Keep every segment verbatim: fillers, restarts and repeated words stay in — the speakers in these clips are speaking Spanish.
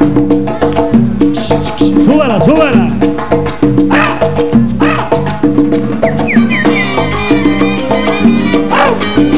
Súbala, súbala. ¡Ah! ¡Ah! ¡Ah!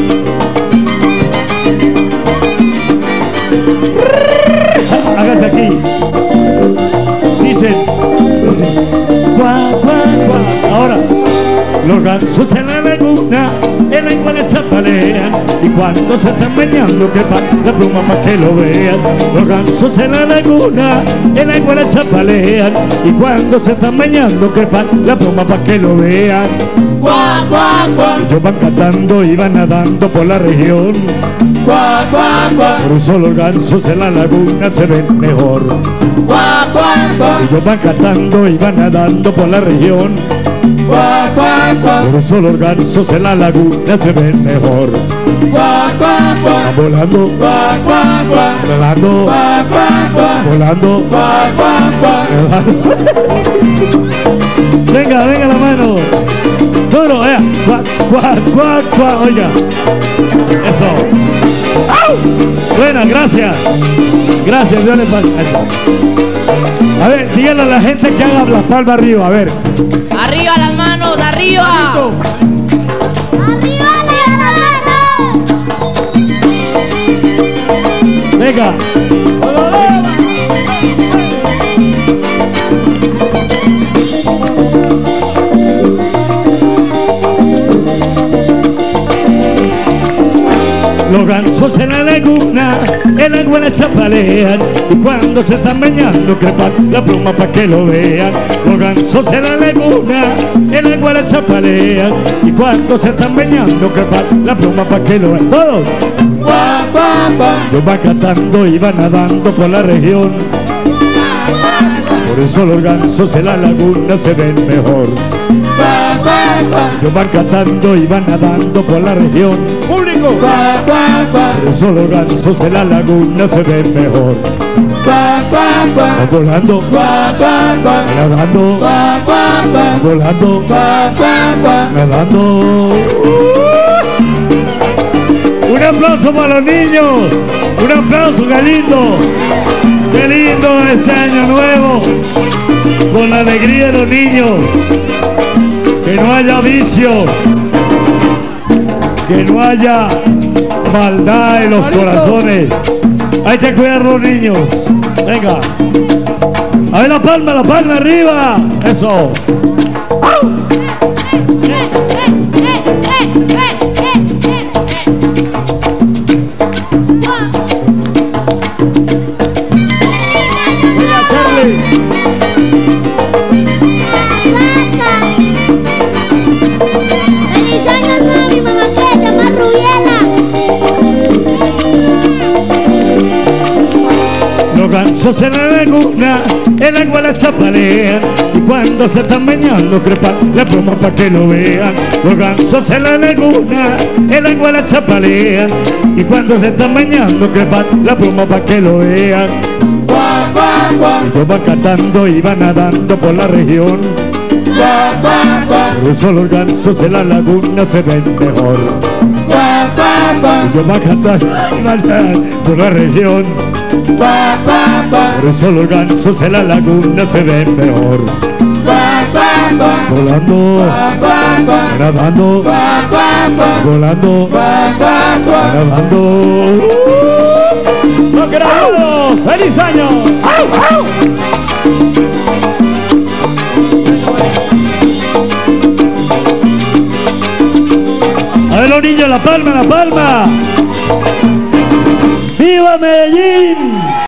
Hágase aquí. Dicen, dicen, cuá, cuá, cuá. Ahora, los gansos en la laguna, en la iguana chapalean, y cuando se están meneando que pa' la pluma pa' que lo vean. Los gansos en la laguna, en la iguana chapalean, y cuando se están meneando que pa' la pluma pa' que lo vean. Cuá, cuá, cuá. Ellos van cantando y van nadando por la región, Cuá, cuá, cuá. por eso los gansos en la laguna se ven mejor. Cuá, cuá, cuá. Ellos van cantando y van nadando por la región, Cuá, cuá, cuá. por eso los gansos en la laguna se ven mejor. Cuá, cuá, cuá. Van volando, Cuá, cuá, cuá. nadando, Cuá, cuá, cuá. volando, Cuá, cuá, cuá. nadando. Venga, venga la mano. Duro, eh. Cuá, cuá, cuá, cuá. Oiga. Eso. ¡Au! Buena, gracias. Gracias, Dios le pague. A ver, díganle a la gente que haga las palmas arriba, a ver. Arriba las manos, arriba. ¡Arriba la mano! Venga. Los gansos en la laguna, en la iguana chapalean, y cuando se están bañando crepan la pluma pa' que lo vean. Los gansos en la laguna, en la iguana chapalean, y cuando se están bañando crepan la pluma pa' que lo vean. Todos. Cuá, cuá, cuá. Ellos van cantando y van nadando por la región, por eso los gansos en la laguna se ven mejor. Cuá, cuá, cuá. Ellos van cantando y van nadando por la región, público. Cuá, cuá, cuá. Por eso los gansos en la laguna se ven mejor. Cuá, cuá, cuá. Van volando, Cuá, cuá, cuá. nadando, Cuá, cuá, cuá. volando, Cuá, cuá, cuá. nadando. Un aplauso para los niños. Un aplauso, qué lindo. Qué lindo este año nuevo. Con la alegría de los niños. Que no haya vicio. Que no haya maldad en los corazones. Hay que cuidar a los niños. Venga. A ver la palma, la palma arriba. Eso. ¡Au! ¡Eh, eh, eh, eh, eh, eh, eh, eh! ¡Guau! Venga, Charlie. ¡Plaza! ¡Feliz año nuevo, mi mamá que se llama Rubiela! Los gansos en la laguna, en la iguana chapalean, y cuando se están bañando crepan la pluma pa' que lo vean. Los gansos en la laguna, en la iguana chapalean, y cuando se están bañando crepan la pluma pa' que lo vean. Cuá, cuá, cuá. Ellos van cantando y van nadando por la región, Cuá, cuá, cuá. por eso los gansos en la laguna se ven mejor. Cuá, cuá, cuá. Ellos van cantando y van nadando por la región, Cuá, cuá, cuá. por eso los gansos en la laguna se ven mejor. Cuá, cuá, cuá. Volando, Cuá, cuá, cuá. nadando, Cuá, cuá, cuá. volando, Cuá, cuá, cuá. nadando. ¡Lo queremos! ¡Feliz año! ¡Au, au! A ver los niños, la palma, la palma. ¡Viva Medellín!